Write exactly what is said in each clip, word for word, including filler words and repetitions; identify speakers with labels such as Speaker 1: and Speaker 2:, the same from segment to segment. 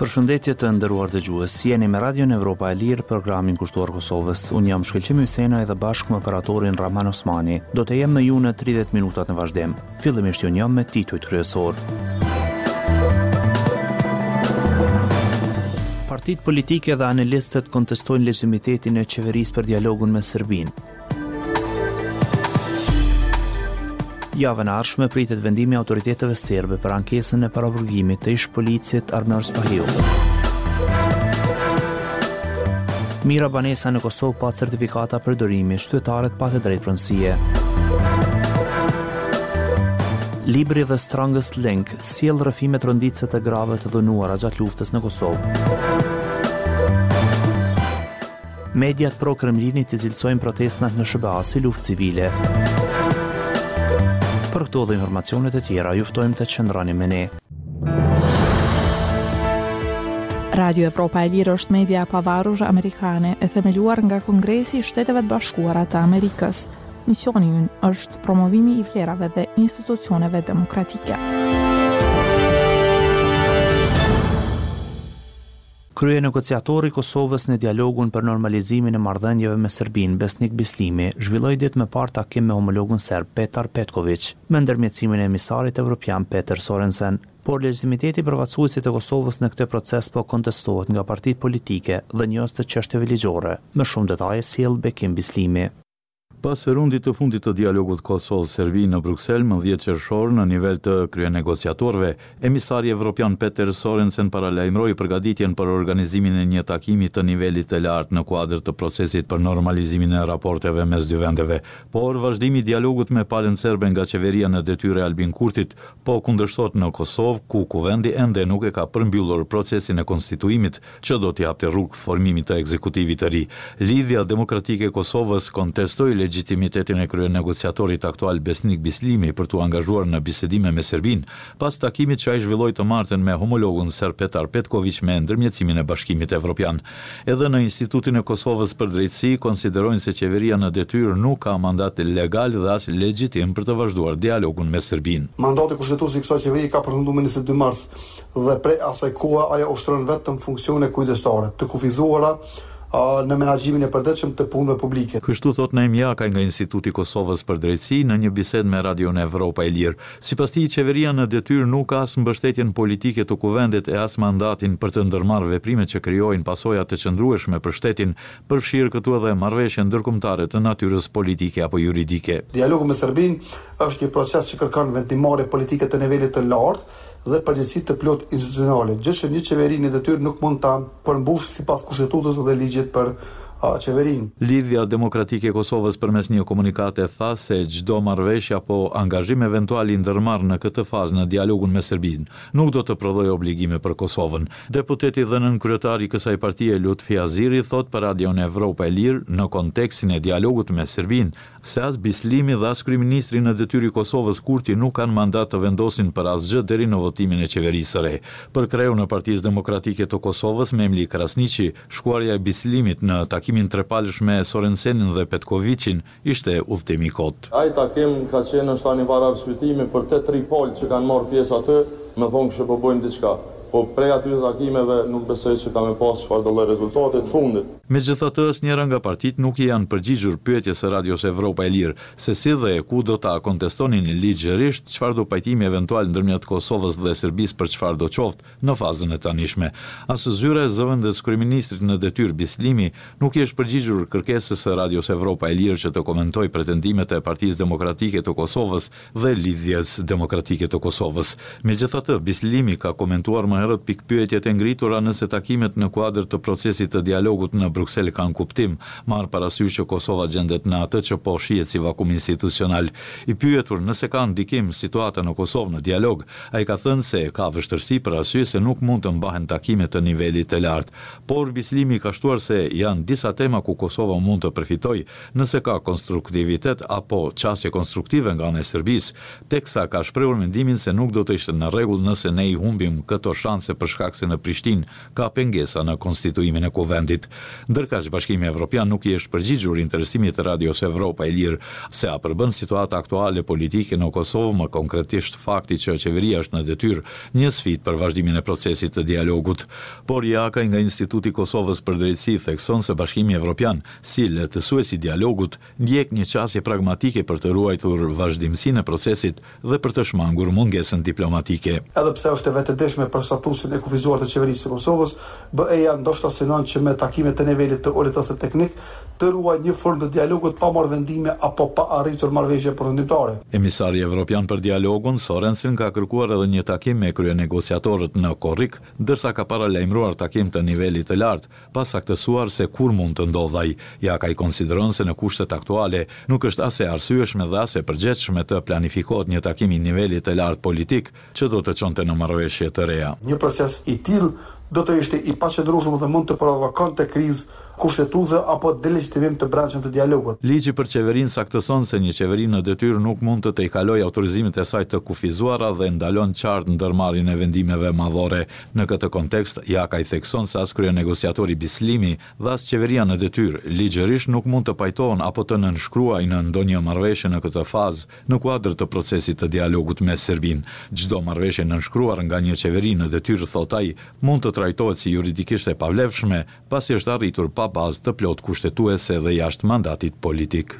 Speaker 1: Përshëndetje të nderuar dëgjues, jeni me Radion Evropa e Lirë, programin kushtuar Kosovës. Unë jam Shkëlqimi Hysena edhe bashkë me operatorin Rahman Osmani. Do të jem me ju në tridhjetë minutat në vazhdim. Fillimisht unë jam me titujt kryesor. Partitë politike dhe analistët kontestojnë legitimitetin e qeverisë për dialogun me Serbinë. Javën e ardhshme pritet vendimi i autoriteteve serbe për ankesën e paraburgimit të ish policit Armer Spahiu. Mira banesa në Kosovë pa certifikata përdorimi, qytetarët pa të drejtë pronësie. Libri The Strongest Link sjell rrëfime të rënditse të grave të dhënuara gjatë luftës në Kosovë. Mediat pro Kremlinit i cilësojnë protestat në S B A si luftë civile. Për këto dhe informacionet e tjera, ju ftojmë të qëndrani me ne.
Speaker 2: Radio Evropa e Lirë është media e pavarur amerikane e themeluar nga Kongresi i Shteteve të Bashkuara të Amerikës. Misioni i ynë është promovimi i vlerave dhe institucioneve demokratike.
Speaker 1: Krye negociatori i Kosovës në dialogun për normalizimin e marrëdhënieve me Serbinë, Besnik Bislimi, zhvilloi ditë më parë takim me homologun serb Petar Petković, me ndërmjetësimin e emisarit evropian Peter Sorensen. Por legitimiteti i përfaqësuesit të Kosovës në këtë proces po kontestohet nga partitë politike dhe njohës të çështjeve ligjore. Më shumë detaje sjell Bekim Bislimi.
Speaker 3: Pas rundit të fundit të dialogut Kosovë-Serbi në Bruksel më dhjetë qershor në nivel të kryenegociatorëve, emisari evropian Peter Sorensen paralajmëroi përgatitjen për organizimin e një takimi të nivelit të lartë në kuadër të procesit për normalizimin e raporteve mes dy vendeve, por vazhdimi i dialogut me palën serbe nga qeveria në detyrë e Albin Kurtit po kundërshtohet në Kosovë, ku kuvendi ende nuk e ka përmbyllur procesin e konstituimit që do t'i hapte rrugë formimit të ekzekutivit të ri. Lidhja Demokratike e Kosovës kontestoi legitimitetin e krye negociatorit aktual Besnik Bislimi për t'u angazhuar në bisedime me Serbinë, pas takimit që ai zhvilloi të martën me homologun serb Petar Petković me ndërmjetësimin e Bashkimit Evropian. Edhe në Institutin e Kosovës për drejtësi konsiderojnë se qeveria në detyrë nuk ka mandat legal dhe as legjitim për të vazhduar dialogun me Serbinë.
Speaker 4: Mandati kushtetues i kësaj qeverie ka përfunduar në njëzet e dy mars dhe prej asaj kohe ajo ushtron vetëm funksione kujdestare, të kufizuara në menaxhimin e përditshëm të punëve publike.
Speaker 3: Kështu thot Naim Jaka nga Instituti i Kosovës për drejtësi në një bisedë me Radion Evropa e Lirë. Sipas tij, qeveria në detyrë nuk ka as mbështetjen politike të kuvendit e as mandatin për të ndërmarrë veprimet që krijojnë pasoja të qëndrueshme për shtetin, përfshirë këtu edhe marrëveshje ndërkombëtare të natyrës politike apo juridike.
Speaker 4: Dialogu me Serbinë është një proces që kërkon vendimmarrje politike të nivelit të lartë dhe përgjegjësi të plot institucionale, gjë që një qeveri në detyrë nuk mund ta përmbushë sipas kushtetutës dhe ligjit për qeverinë.
Speaker 3: Lidhja Demokratike e Kosovës përmes një komunikate tha se çdo marrëveshje apo angazhim eventual i ndërmarrë në këtë fazë në dialogun me Serbinë nuk do të prodhojë obligime për Kosovën. Deputeti dhe nën kryetari i kësaj partie Lutfi Aziri thot për Radion Evropa e Lirë në kontekstin e dialogut me Serbinë se as Bislimi dhe as kryeministri në detyrë i Kosovës Kurti nuk kanë mandat të vendosin për asgjë deri në votimin e qeverisë së re. Për kreun e Partisë Demokratike të Kosovës Memli Krasniqi, shkuarja e Bislimit në takimin trepalësh me Sorensenin dhe Petkovićin ishte udhëtim i kot.
Speaker 5: Ai takim ka qenë në një var arsyetimi për te tri palë që kanë marrë pjesë aty, më thonë që po bojnë diçka. Po prej atyre takimeve nuk besoj që ka me pas çfarë do lloj rezultate të fundit.
Speaker 3: Megjithatë, asnjëra nga partitë nuk i janë përgjigjur pyetjes së Radios Evropa e Lirë se si dhe ku do ta kontestonin ligjërisht çfarë do pajtimi eventual ndërmjet Kosovës dhe Serbisë për çfarë do qoftë në fazën e tanishme. As zyra e zëvendës kryeministrit në detyrë Bislimi nuk i është përgjigjur kërkesës së Radios Evropa e Lirë që të komentojë pretendimet e Partisë Demokratike të Kosovës dhe Lidhjes Demokratike të Kosovës. Megjithatë, Bislimi ka komentuar më herët pikpyetjet e ngritura nëse takimet në kuadër të procesit të dialogut në Bruksel kanë kuptim, marrë parasysh që Kosova gjendet në atë që po shihet si vakum institucional. I pyetur nëse ka ndikim situata në Kosovë në dialog, ai ka thënë se ka vështirësi për arsye se nuk mund të mbahen takime të nivelit të lartë. Por Bislimi ka shtuar se janë disa tema ku Kosova mund të përfitojë nëse ka konstruktivitet apo çësje konstruktive nga ana e Serbisë, teksa ka shprehur mendimin se nuk do të ishte në rregull nëse ne i humbim këto shanse për shkak se në Prishtinë ka pengesa në konstituimin e kuvendit. Ndërkaq Bashkimi Evropian nuk i është përgjigjur interesimit të Radios Evropa e Lirë se a përbën situata aktuale politike në Kosovë, më konkretisht fakti që qeveria është në detyrë një sfidë për vazhdimin e procesit të dialogut. Por Jaka nga Instituti i Kosovës për Drejtësi thekson se Bashkimi Evropian, si lehtësuesi i dialogut, ndjek një qasje pragmatike për të ruajtur vazhdimsinë e procesit dhe për të shmangur mungesën diplomatike.
Speaker 4: Edhe pse është e vetëdijshme për statusin e kufizuar të qeverisë së Kosovës, B E-ja ndoshta synon që me takimet të nivelit të ulët ose teknik të ruajë një formë të dialogut pa marrë vendime apo pa arritur marrëveshje përfundimtare.
Speaker 3: Emisari evropian për dialogun Sorensen ka kërkuar edhe një takim me kryenegociatorët në Korrik, ndërsa ka paralajmëruar takim të nivelit të lartë, pa saktësuar se kur mund të ndodhaj. Ja ka i konsideron se në kushtet aktuale nuk është as e arsyeshme dhe as e përgjithshme të planifikohet një takim i nivelit të lartë politik që do të çonte në marrëveshje të reja.
Speaker 4: Një proces i tillë do të ishte i paqëndrueshëm dhe mund të provokonte krizë kushtetuese apo delegitimim të brendshëm të dialogut.
Speaker 3: Ligji për qeverinë saktëson se një qeveri në detyrë nuk mund të tejkalojë autorizimet e saj të kufizuara dhe ndalon qartë ndërmarrjen e vendimeve madhore. Në këtë kontekst, Jaka i thekson se as kryenegociatori Bislimi dhe as qeveria në detyrë ligjërisht nuk mund të pajtohen apo të nënshkruajnë në ndonjë marrëveshje në këtë fazë në kuadër të procesit të dialogut me Serbinë. Çdo marrëveshje nënshkruar nga një qeveri në detyrë, thot ai, mund të trajtohet si juridikisht e pavlefshme, pasi është arritur pa bazë të plot kushtetuese dhe jashtë mandatit politik.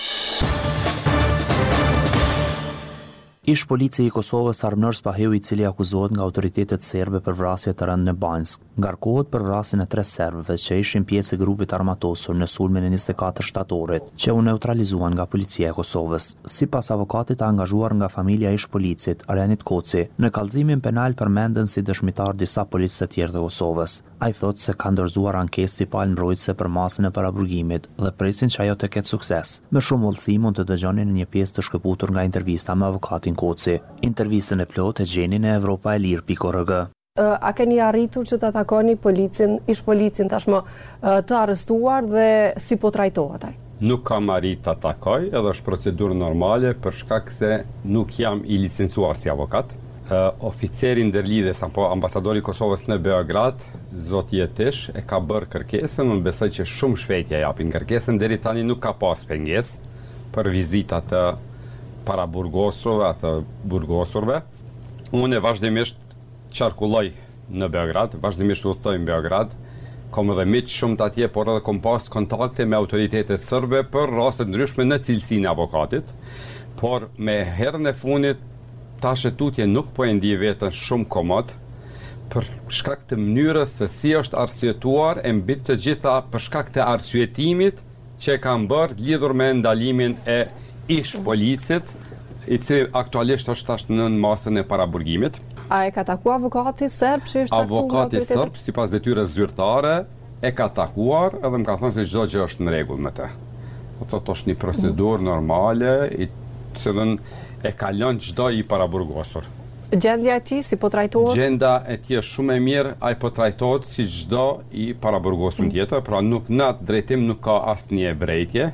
Speaker 1: Ish polici i Kosovës Armënor Spaheu, i cili akuzohet nga autoritetet serbe për vrasje të rëndë në Banjsk, ngarkohet për vrasjen e tre serbëve që ishin pjesë e grupit armatosur në sulmin e njëzet e katër shtatorit, që u neutralizuan nga policia e Kosovës. Sipas avokatit angazhuar nga familja e ish policit Arjanit Koci, në kallëzimin penal përmenden si dëshmitar disa policë të tjerë të Kosovës. Ai thotë se ka ndërzuar ankesë si palë mbrojtëse për masën e paraburgimit dhe presin që ajo të ketë sukses. Me shumë vullësi mund të dëgjoni në një pjesë të shkëputur nga intervista me avokatin Koci. Intervistën e plot e gjeni në Evropa e Lirë punkt org.
Speaker 6: A keni arritur që të takoni policin, ish policin tashmë të arrestuar dhe si po trajtohet ai?
Speaker 7: Nuk kam arrit të takoj, edhe është procedurë normale për shkak se nuk jam i licencuar si avokat. Uh, oficeri ndërlidhes apo ambasadori i Kosovës në Beograd, zoti Jetish, e ka bërë kërkesën, unë besoj që shumë shpejt ja japin kërkesën, deri tani nuk ka pas pengesë për vizitat të para burgosurve, atë burgosurve. Unë e vazhdimisht qarkulloj në Beograd, vazhdimisht udhtoj në Beograd, kam edhe miq shumë të atje, por edhe kam pas kontakte me autoritetet serbe për raste ndryshme në cilësinë e avokatit, por me herën e fundit tash e tutje nuk po e ndij veten shumë komod për shkak të mënyrës se si është arsyetuar e mbi të gjitha për shkak të arsyetimit që kanë bërë lidhur me ndalimin e ish policit, i cili aktualisht është tash në masën e paraburgimit.
Speaker 6: A e ka takuar avokati serb që është takuar?
Speaker 7: Avokati serb sipas detyrës zyrtare e ka takuar edhe më ka thënë se çdo gjë është në rregull me të. Ato është një procedurë normale i cilën e kalon çdo i paraburgosur.
Speaker 6: Gjendja e tij si po trajtohet?
Speaker 7: Gjenda e tij është shumë e mirë, ai po trajtohet si çdo i paraburgosur tjetër, pra nuk në atë drejtim nuk ka asnjë vrejtje.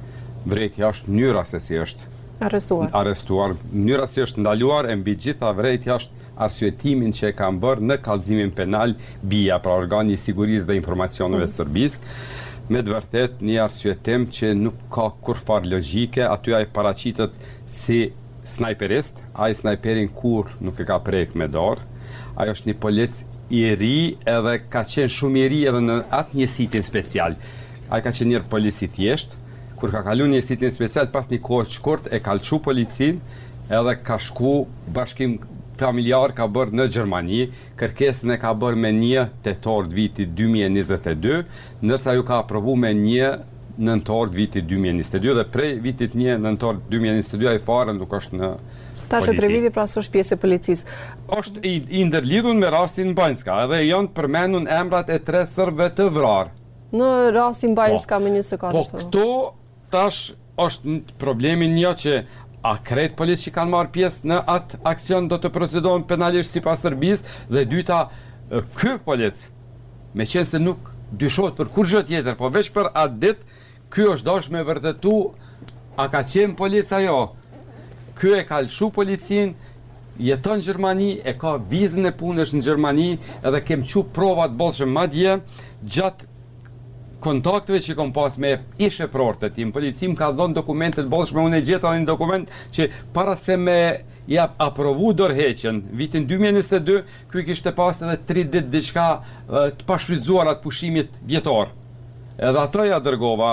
Speaker 7: Vrejtja është mënyra se si është
Speaker 6: arrestuar.
Speaker 7: Arrestuar, mënyra si është ndaluar e mbi gjitha vrejtja është arsyetimin që e kanë bërë në kallëzimin penal B I A, pra organi i sigurisë dhe informacioneve të Serbisë. Me të vërtet një arsyetim që nuk ka kurfar logjike, aty ai paraqitet si snajperist, ai snajperin kur nuk e ka prek me dorë. Ai është një polic i ri edhe ka qenë shumë i ri edhe në atë njësitin special. Ai ka qenë një polic i thjesht, kur ka kaluar njësitin special pas një kohë të shkurt e ka lëshu policin edhe ka shku bashkim familjar ka bërë në Gjermani, kërkesën e ka bërë me një tetor të vitit dy mijë e njëzet e dy, ndërsa ju ka aprovu me një nëntor të vitit dy mijë e njëzet e dy dhe prej vitit një nëntor dy mijë e njëzet e dy ai fare nuk është në
Speaker 6: Tash e tre viti pra s'është pjesë e policisë.
Speaker 7: Është i, i ndërlidhur me rastin Banjska, edhe janë përmendur emrat e tre serbëve të vrarë.
Speaker 6: Në rastin Banjska me njëzet e katër.
Speaker 7: Po këto tash është problemi një që a kretë policë që kanë marrë pjesë në atë aksion do të procedohen penalisht sipas Serbisë, dhe dyta, ky policë, me qenë se nuk dyshohet për kur gjë tjetër, po veç për atë ditë, ky është dashur me vërtetu a ka qenë policë ajo. Ky e ka lëshu policin, jeton në Gjermani, e ka vizën e punësh në Gjermani, edhe kem qu provat bollshme madje gjatë kontakteve që kom pas me ishe prorët e tim. Policia më ka dhënë dokumentet bollshme, unë e gjeta një dokument që para se me ja aprovu dorëheqjen vitin dy mijë e njëzet e dy, ky kishte pas edhe tri ditë diçka të pashfrytzuar atë pushimit vjetor. Edhe ato ja dërgova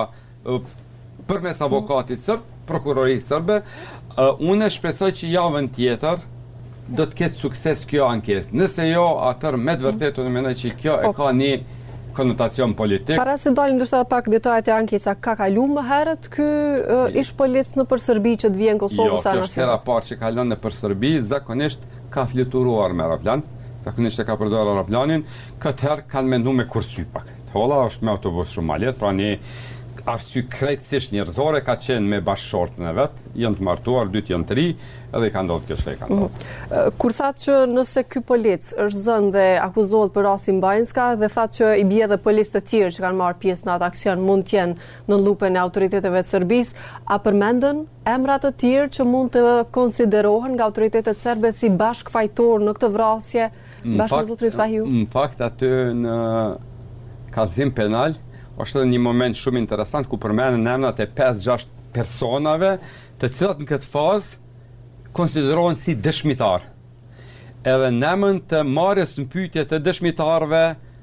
Speaker 7: përmes avokatit sërb, prokurorisë sërbe. Unë shpresoj që javën tjetër do të ketë sukses kjo ankesë. Nëse jo, atër me të vërtetë unë mendoj që kjo e ka një konotacion politik.
Speaker 6: Para se dalin ndoshta pak detajet e ankesa, ka kalu më herët ky uh, ish polic në për Serbi që të vjen Kosovë
Speaker 7: jo,
Speaker 6: sa
Speaker 7: kjo është hera parë që kalon në për Serbi, zakonisht ka fluturuar me aeroplan, zakonisht e ka përdorur aeroplanin, këtë herë kanë menduar me kursy pak. Holla është me autobus shumë ma lehtë, pra një arsye krejtësisht njerëzore ka qenë me bashkëshortën e vet, janë të martuar, dytë janë të ri, edhe i ka ndodhur kjo çka i ka ndodhur.
Speaker 6: Mm. Kur thatë që nëse ky polic është zënë dhe akuzohet për rastin Bajnska dhe thatë që i bie dhe policë të tjerë që kanë marrë pjesë në atë aksion mund të jenë në lupën e autoriteteve të Serbisë, a përmendën emra të tjerë që mund të konsiderohen nga autoritetet serbe si bashkëfajtor në këtë vrasje bashkë me zotrin Spahiu?
Speaker 7: Në fakt aty në kallëzim penal është edhe një moment shumë interesant ku përmenden emrat e pesë gjashtë personave, të cilat në këtë fazë konsiderohen si dëshmitar. Edhe në emën të marrjes në pyetje të dëshmitarëve,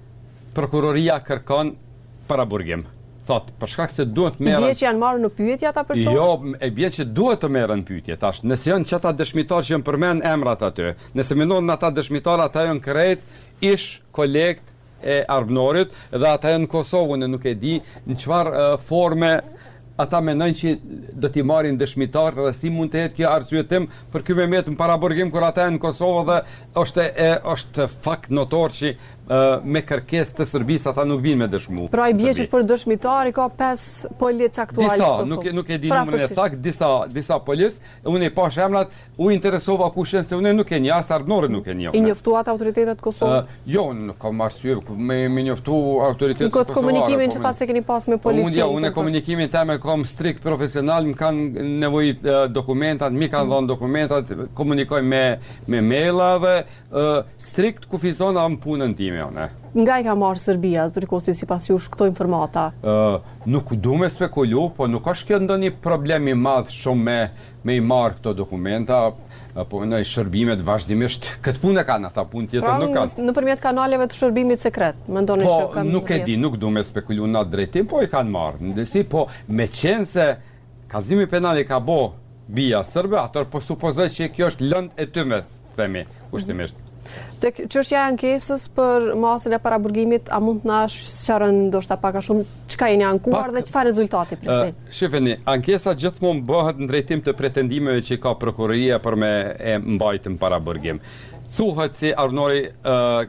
Speaker 7: prokuroria kërkon paraburgim. Thot, për shkak se duhet të merren.
Speaker 6: I bie që janë marrë në pyetje ata personë?
Speaker 7: Jo, e bie që duhet të merren në pyetje tash. Nëse janë çata dëshmitar që janë përmend emrat aty, nëse mendon ata dëshmitar, ata janë krejt ish kolekt e Arbënorit dhe ata janë në Kosovë, unë nuk e di në çfarë uh, forme ata mendojnë që do t'i marrin dëshmitar dhe si mund të jetë kjo arsyetim për ky Mehmet në paraburgim kur ata janë në Kosovë dhe është e, është fakt notor që uh, me kërkesë të Serbisë ata nuk vinë me dëshmu.
Speaker 6: Pra i bie që për dëshmitar i ka pesë policë aktuale
Speaker 7: disa,
Speaker 6: të Kosovë.
Speaker 7: Nuk, nuk e di numrin e saktë, disa disa policë, unë i pash emrat, u interesova kush janë se unë nuk e njeh, as Arbënorit nuk e njeh.
Speaker 6: I njoftuat autoritetet të Kosovës?
Speaker 7: Uh, jo, nuk kam arsye me me njoftu autoritetet të Kosovës.
Speaker 6: Këtë komunikimin që thatë se keni pas me policinë.
Speaker 7: Unë ja, unë komunikimin tim e kam strikt profesional, më kanë nevojit uh, dokumentat, mi kanë dhënë dokumentat, komunikoj me me maila dhe uh, strikt kufizona në punën time unë.
Speaker 6: Nga i ka marrë Serbia, ndërkohë sipas jush këto informata?
Speaker 7: Uh, nuk du me spekulu, po nuk është kjo ndonjë problem i madh shumë me me i marrë këto dokumenta, po në shërbimet vazhdimisht këtë punë kanë ata, punë tjetër
Speaker 6: pra,
Speaker 7: nuk kanë.
Speaker 6: Nëpërmjet kanaleve të shërbimit sekret, mendoni
Speaker 7: po,
Speaker 6: që kanë?
Speaker 7: Nuk e di, nuk du me spekulu në atë drejtim, po i kanë marrë. Ndërsi, po me qenë se kallëzimi penal i ka bo bija serbe, atër po supozoj që kjo është lëndë e tyme, themi, kushtimisht.
Speaker 6: Tek çështja e ankesës për masën e paraburgimit, a mund të na sqaroni ndoshta pak a shumë çka jeni ankuar dhe çfarë rezultati presni?
Speaker 7: Uh, Shifeni, ankesa gjithmonë bëhet në drejtim të pretendimeve që ka prokuroria për me e mbajtur paraburgim. Thuhet se si Arbënori uh,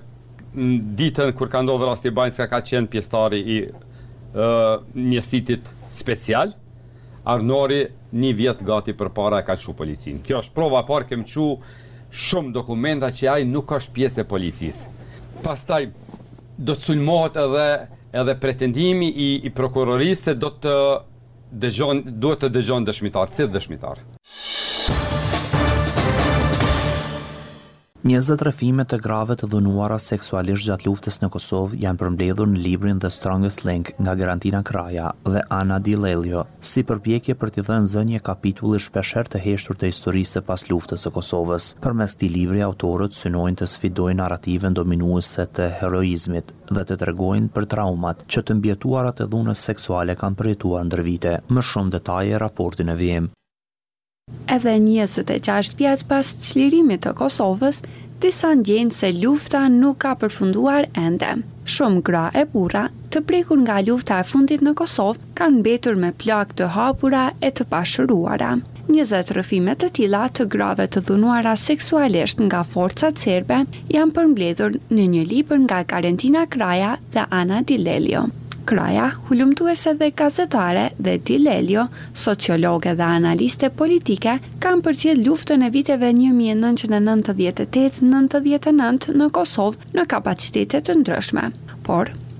Speaker 7: ditën kur ka ndodhur rasti Bajnska ka qenë pjesëtari i uh, një sitit special. Arbënori një vjet gati përpara e ka çu policinë. Kjo është prova e parë kem çu shumë dokumenta që ai nuk është pjesë e policisë. Pastaj do të sulmohet edhe edhe pretendimi i, i prokurorisë se do të dëgjon duhet të dëgjon dëshmitar, si dëshmitar.
Speaker 1: njëzet rrëfime të grave të dhunuara seksualisht gjatë luftës në Kosovë janë përmbledhur në librin The Strongest Link nga Garantina Kraja dhe Ana Di Lelio, si përpjekje për t'i dhënë zënje kapitullit shpeshherë të heshtur të historisë së pas luftës së Kosovës. Përmes këtij libri autorët synojnë të sfidojnë narrativen dominuese të heroizmit dhe të tregojnë për traumat që të mbjetuarat e dhunës seksuale kanë përjetuar ndër vite. Më shumë detaje raportin e vijim.
Speaker 8: Edhe njëzet e gjashtë vjet pas çlirimit të Kosovës, disa ndjejnë se lufta nuk ka përfunduar ende. Shumë gra e burra, të prekur nga lufta e fundit në Kosovë, kanë mbetur me plagë të hapura e të pashëruara. njëzet rrëfime të tilla të grave të dhunuara seksualisht nga forcat serbe janë përmbledhur në një libër nga Garantina Kraja dhe Ana Di Lelio. Kraja, hulumtuese dhe gazetare, dhe Di Lelio, sociologe dhe analiste politike, kanë përcjell luftën e viteve një mijë e nëntëqind e nëntëdhjetë e tetë nëntëdhjetë e nëntë në Kosovë në kapacitete të ndryshme. Por,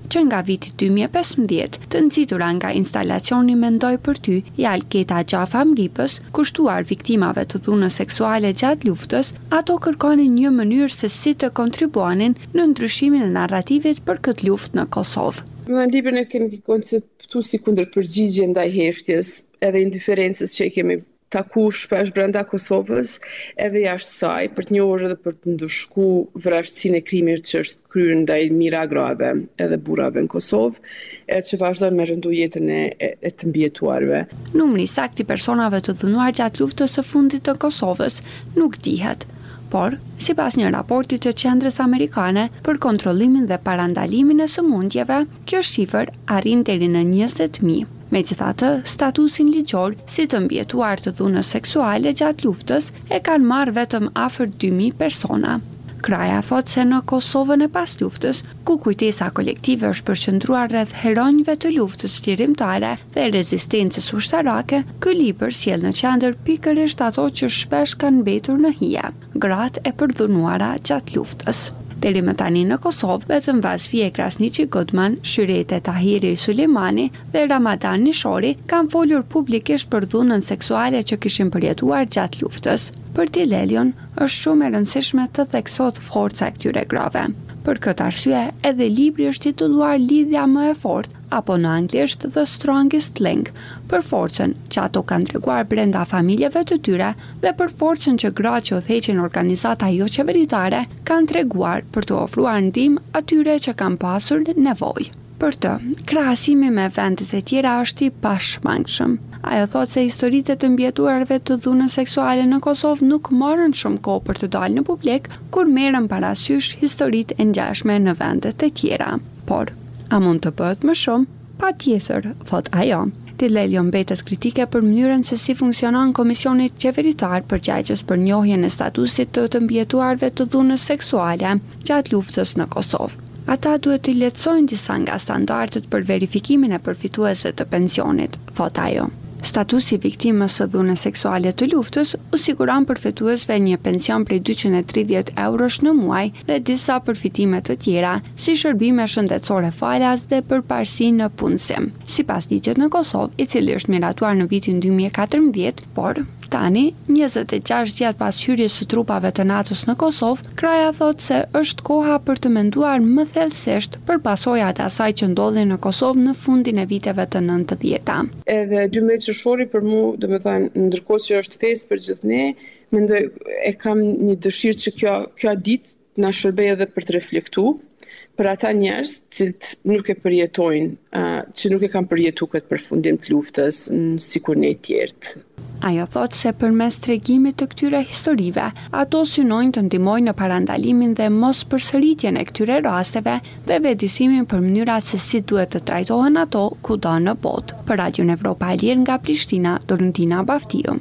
Speaker 8: që nga viti dy mijë e pesëmbëdhjetë të nxitura nga instalacioni Mendoj për ty i Alketa Gjafa Mripës, kushtuar viktimave të dhunës seksuale gjatë luftës, ato kërkonin një mënyrë se si të kontribuanin në ndryshimin e narrativit për këtë luftë në Kosovë.
Speaker 9: Në librin e kemi konceptu si kundër përgjigje ndaj heshtjes edhe indiferencës që i kemi taku shpesh brenda Kosovës edhe jashtë saj për të njohur edhe për të ndëshku vrasësinë e krimit që është kryer ndaj mijëra grave edhe burrave në Kosovë, e që vazhdon me rëndu jetën e, e, e të mbijetuarve.
Speaker 8: Numri saktë i personave të dhënuar gjatë luftës së fundit të Kosovës nuk dihet, por sipas një raporti të Qendrës Amerikane për kontrollimin dhe parandalimin e sëmundjeve, kjo shifër arrin deri në njëzet mijë. Megjithatë, statusin ligjor si të mbijetuar të dhunës seksuale gjatë luftës e kanë marrë vetëm afër dy mijë persona. Kraja thot se në Kosovën e pas luftës, ku kujtesa kolektive është përqendruar rreth heronjve të luftës çlirimtare dhe rezistencës ushtarake, ky libër sjell në qendër pikërisht ato që shpesh kanë mbetur në hije, gratë e përdhunuara gjatë luftës. Deri më tani në Kosovë, vetëm Vasfije Krasniqi Godman, Shyrete Tahiri Sulejmani dhe Ramadan Nishori kanë folur publikisht për dhunën seksuale që kishin përjetuar gjatë luftës. Për Tilelion, është shumë e rëndësishme të theksohet forca e këtyre grave. Për këtë arsye, edhe libri është titulluar Lidhja më e fortë, apo në anglisht The Strongest Link, për forcën që ato kanë treguar brenda familjeve të tyre dhe për forcën që gratë që udhëheqin organizata jo qeveritare kanë treguar për të ofruar ndihmë atyre që kanë pasur nevojë. Për të, krahasimi me vendet e tjera është i pashmangshëm. Ajo thot se historitë të mbijetuarve të dhunës seksuale në Kosovë nuk morën shumë kohë për të dalë në publik, kur merren parasysh historitë e ngjashme në vendet e tjera. Por, a mund të bëhet më shumë? Patjetër, thot ajo. Tilelio mbetet kritike për mënyrën se si funksionon Komisioni Qeveritar përgjegjës për njohjen e statusit të të mbijetuarve të dhunës seksuale gjatë luftës në Kosovë. Ata duhet të lehtësojnë disa nga standardet për verifikimin e përfituesve të pensionit, thot ajo. Statusi viktimës së dhunës seksuale të luftës u siguron përfituesve një pension prej dyqind e tridhjetë eurosh në muaj dhe disa përfitime të tjera, si shërbime shëndetësore falas dhe përparësi në punësim. Sipas ligjit në Kosovë, i cili është miratuar në vitin dy mijë e katërmbëdhjetë, por tani, njëzet e gjashtë ditë pas hyrjes së trupave të NATO-s në Kosovë, kraja thot se është koha për të menduar më thellësisht për pasojat e asaj që ndodhi në Kosovë në fundin e viteve të nëntëdhjetë.
Speaker 9: Edhe dymbëdhjetë qershori për mua, domethënë, ndërkohë që është festë për gjithë ne, mendoj e kam një dëshirë që kjo kjo ditë na shërbej edhe për të reflektuar për ata njerëz cilët nuk e përjetojnë, uh, që nuk e kanë përjetuar këtë përfundim të luftës sikur ne të tjerë.
Speaker 8: Ajo thot se përmes tregimit të këtyre historive, ato synojnë të ndihmojnë në parandalimin dhe mos përsëritjen e këtyre rasteve dhe vetëdijsimin për mënyrat se si duhet të trajtohen ato kudo në botë. Për Radion Evropa e Lirë nga Prishtina, Dorentina Baftiu.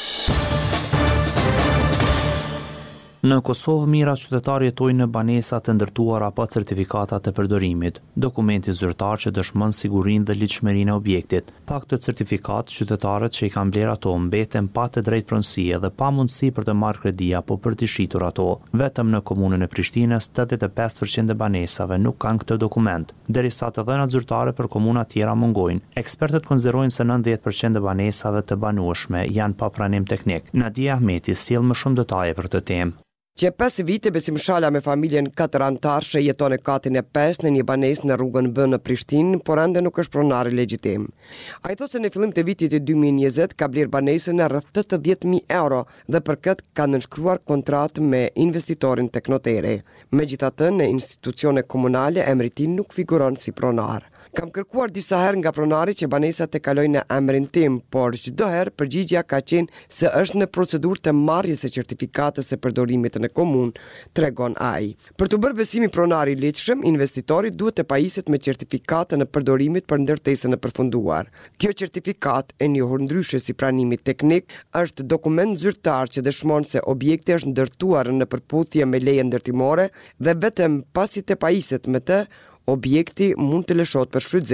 Speaker 1: Në Kosovë, mira qytetarë jetojnë në banesa të ndërtuara pa certifikata të përdorimit, dokumenti zyrtar që dëshmon sigurinë dhe ligjshmërinë e objektit. Pa këtë certifikat, qytetarët që i kanë bler ato mbeten pa të drejtë pronësie dhe pa mundësi për të marrë kredi apo për të shitur ato. Vetëm në komunën e Prishtinës, tetëdhjetë e pesë përqind e banesave nuk kanë këtë dokument, derisa të dhënat zyrtare për komuna tjera mungojnë. Ekspertët konsiderojnë se nëntëdhjetë përqind e banesave të banueshme janë pa pranim teknik. Nadia Ahmeti sjell më shumë detaje për këtë temë.
Speaker 10: Që pesë vite Besim Shala me familjen katër antarëshe jeton e katin e pesë në një banesë në rrugën B në Prishtinë, por ende nuk është pronar legjitim. Ai thotë se në fillim të vitit dy mijë e njëzet ka bler banesën në rreth tetëdhjetë mijë euro dhe për këtë ka nënshkruar kontratë me investitorin Teknotere. Megjithatë, në institucione komunale emri i tij nuk figuron si pronar. Kam kërkuar disa herë nga pronari që banesa të kalojnë në emrin tim, por çdo herë përgjigjja ka qenë se është në procedurë të marrjes së certifikatës së përdorimit në komunë, tregon ai. Për të bërë besimin pronari i lehtëshëm, investitori duhet të pajiset me certifikatën e përdorimit për ndërtesën e përfunduar. Kjo certifikat, e njohur ndryshe si pranimi teknik, është dokument zyrtar që dëshmon se objekti është ndërtuar në përputhje me lejen ndërtimore dhe vetëm pasi të pajiset me të, objekti mund të lëshohet për shfrytëzim.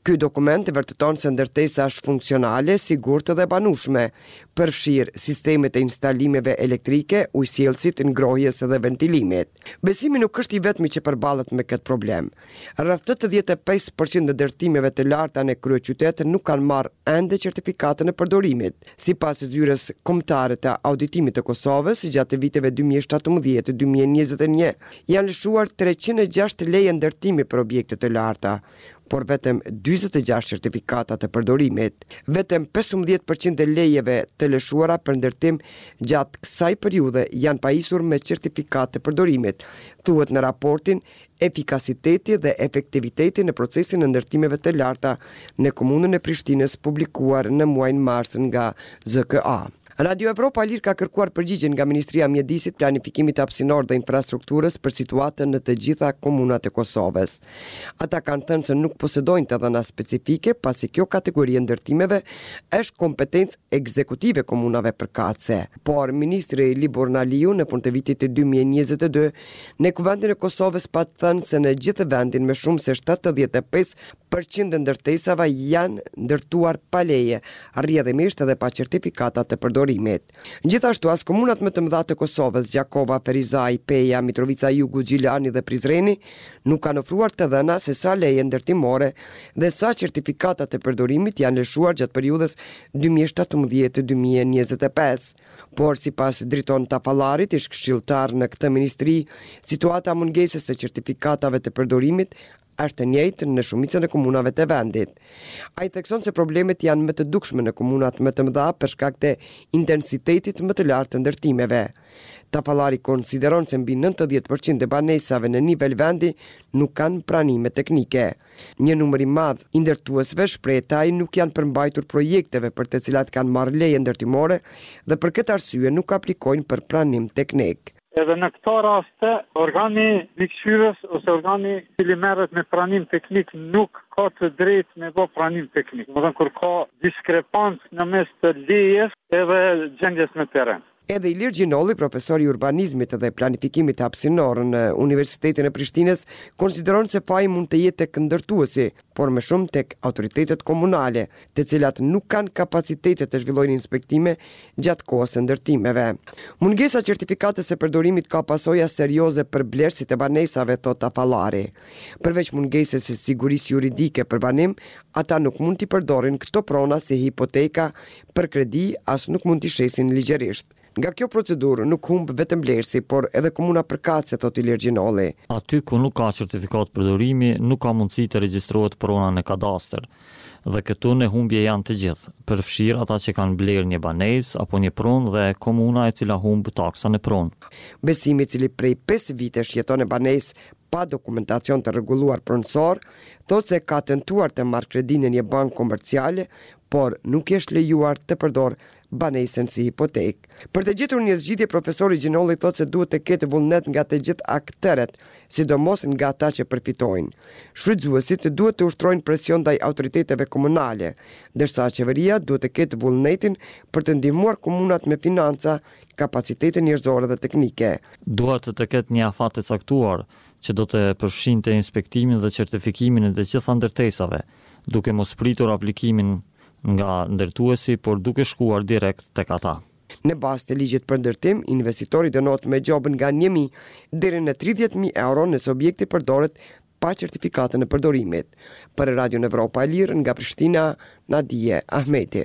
Speaker 10: Ky dokument vërteton se ndërtesa është funksionale, sigurt dhe banueshme, përfshir sistemet e instalimeve elektrike, ujësjellësit, ngrohjes dhe ventilimit. Besimi nuk është i vetmi që përballet me këtë problem. Rreth tetëdhjetë e pesë përqind të ndërtimeve të larta në kryeqytet nuk kanë marrë ende certifikatën e përdorimit. Sipas zyrës kombëtare të auditimit të Kosovës, gjatë viteve dy mijë e shtatëmbëdhjetë dy mijë e njëzet e një janë lëshuar treqind e gjashtë leje ndërtimi për objekte të larta, por vetëm dyzet e gjashtë certifikata të përdorimit. Vetëm pesëmbëdhjetë përqind e lejeve të lëshuara për ndërtim gjatë kësaj periudhe janë pajisur me certifikat të përdorimit, thuhet në raportin Efikasiteti dhe efektiviteti në procesin e ndërtimeve të larta në komunën e Prishtinës publikuar në muajin mars nga Z K A. Radio Evropa Lir ka kërkuar përgjigje nga Ministria e Mjedisit, Planifikimit Hapësinor dhe Infrastrukturës për situatën në të gjitha komunat e Kosovës. Ata kanë thënë se nuk posedojnë të dhëna specifike, pasi kjo kategori e ndërtimeve është kompetencë ekzekutive komunave përkatëse. Por Ministri Libor Naliu në fund të vitit dy mijë e njëzet e dy në Kuvendin e Kosovës pa thënë se në gjithë vendin me shumë se shtatëdhjetë e pesë përqind e ndërtesave janë ndërtuar pa leje, rrjedhimisht edhe pa certifikata të përdorimit. Gjithashtu as komunat më të mëdha të Kosovës, Gjakova, Ferizaj, Peja, Mitrovica Jugu, Gjilani dhe Prizreni, nuk kanë ofruar të dhëna se sa leje ndërtimore dhe sa certifikata të përdorimit janë lëshuar gjatë periudhës dy mijë e shtatëmbëdhjetë dy mijë e njëzet e pesë. Por sipas Driton Tafallarit, ish këshilltar në këtë ministri, situata mungesës së certifikatave të përdorimit është e njëjtë në shumicën e komunave të vendit. Ai thekson se problemet janë më të dukshme në komunat më të mëdha për shkak të intensitetit më të lartë të ndërtimeve. Tafallari konsideron se mbi nëntëdhjetë përqind e banesave në nivel vendi nuk kanë pranime teknike. Një numër i madh i ndërtuesve shpreh se ai nuk janë përmbajtur projekteve për të cilat kanë marrë leje ndërtimore dhe për këtë arsye nuk aplikojnë për pranim teknik.
Speaker 11: Edhe në këto raste, organi likëshyrës ose organi cili merret me pranim teknik nuk ka të drejtë me bë pranim teknik. Më thënë kur ka diskrepancë në mes të lejes edhe gjendjes në terren.
Speaker 10: Edhe Ilir Gjinolli, profesor i urbanizmit dhe planifikimit hapësinor në Universitetin e Prishtinës, konsideron se faji mund të jetë tek ndërtuesi, por më shumë tek autoritetet komunale, të cilat nuk kanë kapacitete të zhvillojnë inspektime gjatë kohës së ndërtimeve. Mungesa e certifikatës së përdorimit ka pasoja serioze për blerësit e banesave, thot Tafallari. Përveç mungesës së sigurisë juridike për banim, ata nuk mund t'i përdorin këto prona si hipoteka për kredi, as nuk mund t'i shesin ligjërisht. Nga kjo procedurë nuk humb vetëm blerësi, por edhe komuna përkatëse, thot Ilir Gjinolli.
Speaker 12: Aty ku nuk ka certifikat përdorimi, nuk ka mundësi të regjistrohet prona në kadastër. Dhe këtu në humbje janë të gjithë, përfshirë ata që kanë blerë një banesë apo një pronë dhe komuna e cila humb taksa në pronë.
Speaker 10: Besimi i cili prej pesë vitesh jeton në banesë pa dokumentacion të rregulluar pronësor, thot se ka tentuar të marrë kredi në një bankë komerciale, por nuk është lejuar të përdor banesën si hipotek. Për të gjetur një zgjidhje, profesori Gjinolli thot se duhet të ketë vullnet nga të gjithë akteret, sidomos nga ata që përfitojnë. Shfrytëzuesit duhet të ushtrojnë presion ndaj autoriteteve komunale, ndërsa qeveria duhet të ketë vullnetin për të ndihmuar komunat me financa, kapacitete njerëzore dhe teknike.
Speaker 12: Duhet të ketë një afat të caktuar që do të përfshinte inspektimin dhe certifikimin e të gjitha ndërtesave, duke mos pritur aplikimin nga ndërtuesi, por duke shkuar direkt tek ata.
Speaker 10: Në bazë të ligjit për ndërtim, investitori dënohet me gjobën nga një mijë deri në tridhjetë mijë euro nëse objekti përdoret pa certifikatën e përdorimit. Për Radio Evropa e Lirë nga Prishtina, Nadije Ahmeti.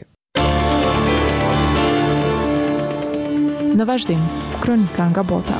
Speaker 2: Në vazhdim, kronika nga bota.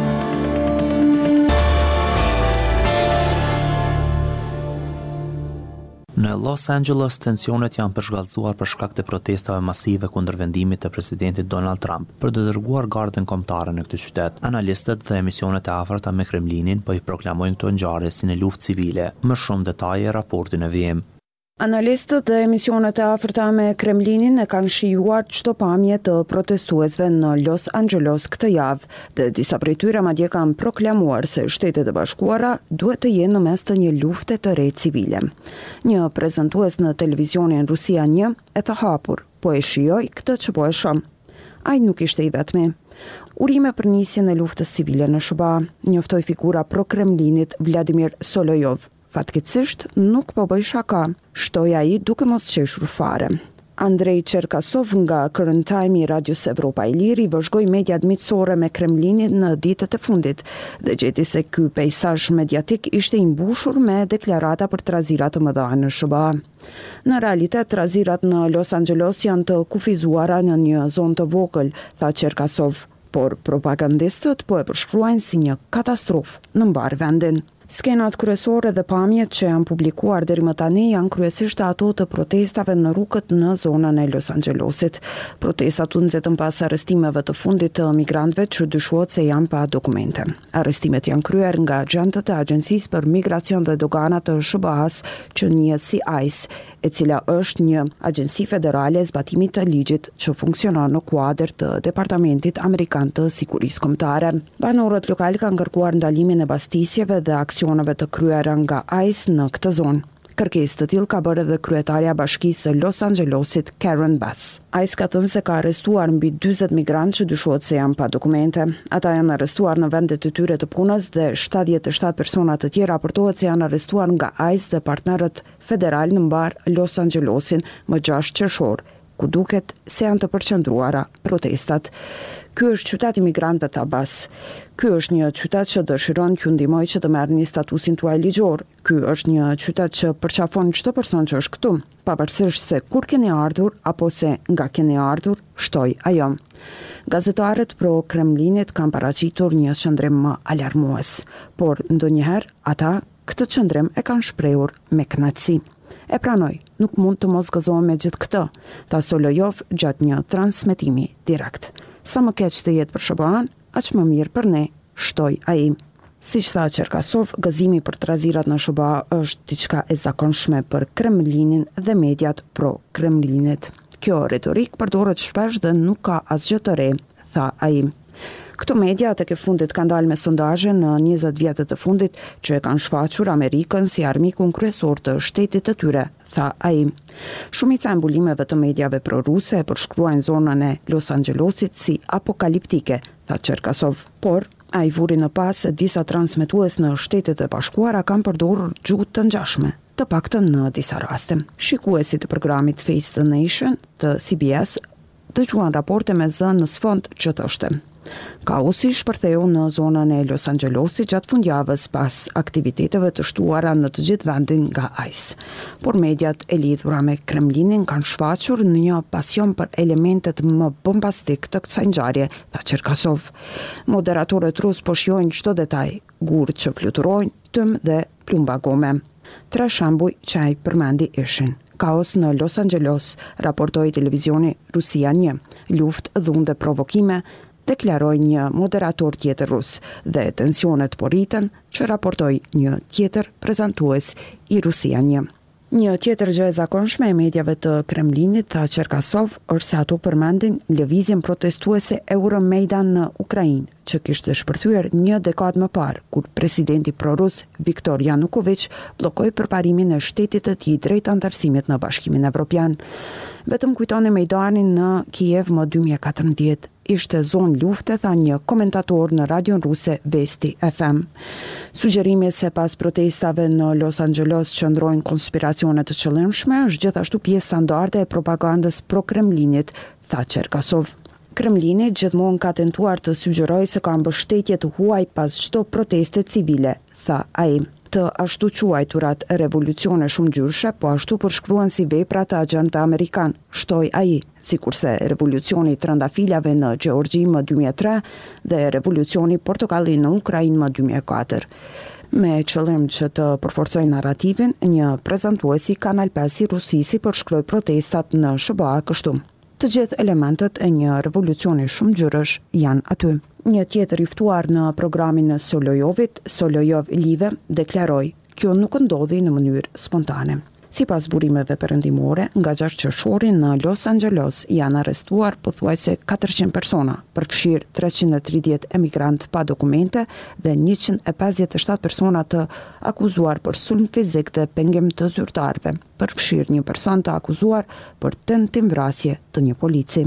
Speaker 1: Në Los Angeles, tensionet janë përshkallëzuar për shkak të protestave masive kundër vendimit të presidentit Donald Trump për të dërguar gardën kombëtare në këtë qytet. Analistët dhe emisionet e afërta me Kremlinin po i proklamojnë këto ngjarje si në luftë civile. Më shumë detaje raportin e vijim.
Speaker 13: Analistët dhe emisionet e afërta me Kremlinin e kanë shijuar çdo pamje të protestuesve në Los Angeles këtë javë, dhe disa prej tyre madje kanë proklamuar se Shtetet e Bashkuara duhet të jenë në mes të një lufte të re civile. Një prezantues në televizionin Rusia një e tha hapur, po e shijoj këtë që po e shoh. Ai nuk ishte i vetmi. Urime për nisjen e luftës civile në S B A, njoftoi figura pro Kremlinit Vladimir Solojov. Fatkeqësisht nuk po bëj shaka, shtoi ai duke mos qeshur fare. Andrej Cherkasov nga Current Time i Radios Evropa e Lirë vëzhgoi mediat miqësore me Kremlinin në ditët e fundit dhe gjeti se ky pejsazh mediatik ishte i mbushur me deklarata për trazira të mëdha në S B A. Në realitet, trazirat në Los Angeles janë të kufizuara në një zonë të vogël, tha Cherkasov, por propagandistët po e përshkruajnë si një katastrofë në mbar vendin. Skenat kryesore dhe pamjet që janë publikuar deri më tani janë kryesisht ato të protestave në rrugët në zonën e Los Angelesit. Protestat u nxitën pas arrestimeve të fundit të migrantëve që dyshohet se janë pa dokumente. Arrestimet janë kryer nga agentët e Agjencisë për Migracion dhe Dogana të S B A-s që njihet si ICE, e cila është një agjenci federale e zbatimit të ligjit që funksionon në kuadër të Departamentit Amerikan të Sigurisë Kombëtare. Banorët lokal kanë kërkuar ndalimin e bastisjeve dhe aksioneve të kryera nga ICE në këtë zonë. Kërkesë të tillë ka bërë edhe kryetaria e Bashkisë së Los Angelesit, Karen Bass. ICE ka thënë se ka arrestuar mbi dyzet migrantë që dyshohet se janë pa dokumente. Ata janë arrestuar në vendet e tyre të punës dhe shtatëdhjetë e shtatë persona të tjerë raportohet se janë arrestuar nga ICE dhe partnerët federal në mbar Los Angelesin më gjashtë qershor, ku duket se janë të përqendruara protestat. Ky është qyteti migrantëve të Abbas. Ky është një qytet që dëshiron t'ju ndihmojë që të merrni statusin tuaj ligjor. Ky është një qytet që përqafon çdo person që është këtu, pavarësisht se kur keni ardhur apo se nga keni ardhur, shtoi ajo. Gazetarët pro Kremlinit kanë paraqitur një qëndrim më alarmues, por ndonjëherë ata këtë qëndrim e kanë shprehur me kënaqësi. E pranoj, nuk mund të mos gëzohem me gjithë këtë, tha Solojov gjatë një transmetimi direkt. Sa më keq të jetë për S B A-n, aq më mirë për ne, shtoi ai. Siç tha Cherkasov, gëzimi për trazirat në S B A është diçka e zakonshme për Kremlinin dhe mediat pro Kremlinit. Kjo retorik përdoret shpesh dhe nuk ka asgjë të re, tha ai. Këto media tek e fundit kanë dalë me sondazhe në njëzet vjetët të fundit që e kanë shfaqur Amerikën si armikun kryesor të shtetit të tyre, tha ai. Shumica e mbulimeve të mediave proruse e përshkruajnë zonën e Los Angelesit si apokaliptike, tha Cherkasov, por ai vuri në pas se disa transmetues në Shtetet e Bashkuara kanë përdorur gjuhë të ngjashme, të paktën në disa raste. Shikuesit të programit Face the Nation të C B S dëgjuan raporte me zë në sfond që thoshte: kaosi shpërtheu në zonën e Los Angelesit gjatë fundjavës pas aktiviteteve të shtuara në të gjithë vendin nga ICE. Por mediat e lidhura me Kremlinin kanë shfaqur në një pasion për elementet më bombastik të kësaj ngjarje, tha Cherkasov. Moderatorët rus po shijojnë çdo detaj, gurë që fluturojnë, tym dhe plumba gome. Tre shembuj që ai përmendi ishin: kaos në Los Angeles, raportoi televizioni Rusia një, luftë, dhunë dhe provokime, deklaroi një moderator tjetër rus, dhe tensionet po rriten, që raportoi një tjetër prezantues i Rusia një. Një tjetër gjë e zakonshme e mediave të Kremlinit, tha Cherkasov, është se ato përmendin lëvizjen protestuese Euromaidan në Ukrainë, që kishte shpërthyer një dekadë më parë, kur presidenti prorus Viktor Yanukovych bllokoi përparimin e shtetit të tij drejt antarësimit në Bashkimin Evropian. Vetëm kujtoni Maidanin në Kiev më dy mijë e katërmbëdhjetë, ishte zonë lufte, tha një komentator në radion ruse Vesti F M. Sugjerimi se pas protestave në Los Angeles qëndrojnë konspiracione të qëllimshme është gjithashtu pjesë standarde e propagandës pro Kremlinit, tha Cherkasov. Kremlini gjithmonë ka tentuar të sugjerojë se ka mbështetje të huaj pas çdo proteste civile, tha ai. Të ashtu quajturat revolucione shumëgjyrshe, po ashtu përshkruan si vepra të agjentë amerikan, shtoi ai, sikurse revolucioni i trëndafiljave në Gjeorgji më dy mijë e tre dhe revolucioni portokalli në Ukrainë më dy mijë e katër. Me qëllim që të përforcojë narrativin, një prezantues i Kanal pesë i Rusisë përshkroi protestat në S B A kështu: të gjithë elementet e një revolucioni shumëgjyrësh janë aty. Një tjetër i ftuar në programin e Solojovit, Solojov Live, deklaroi: kjo nuk ndodhi në mënyrë spontane. Sipas burimeve perëndimore, nga gjashtë qershori në Los Angeles janë arrestuar pothuajse katërqind persona, përfshirë treqind e tridhjetë emigrantë pa dokumente dhe njëqind e pesëdhjetë e shtatë persona të akuzuar për sulm fizik dhe pengim të zyrtarëve, përfshirë një person të akuzuar për tentimvrasje të një polici.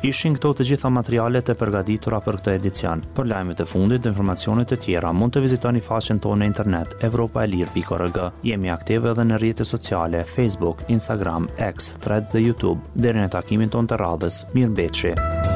Speaker 1: Ishin këto të gjitha materialet e përgatitura për këtë edicion. Për lajmet e fundit dhe informacionet e tjera, mund të vizitoni faqen tonë në internet evropa e lirë pikë org. Jemi aktive edhe në rrjetet sociale, Facebook, Instagram, X, Threads dhe YouTube. Deri në takimin tonë të radhës, mirëmbëjtje.